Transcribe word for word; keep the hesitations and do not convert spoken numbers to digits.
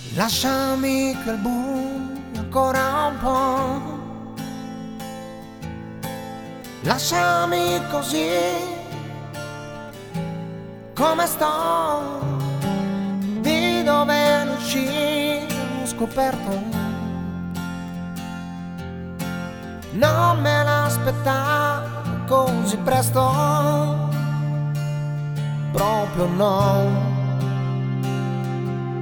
Lasciami che il buio ancora un po', lasciami così come sto, di dove uscire ho scoperto. Non me l'aspettavo così presto, proprio no.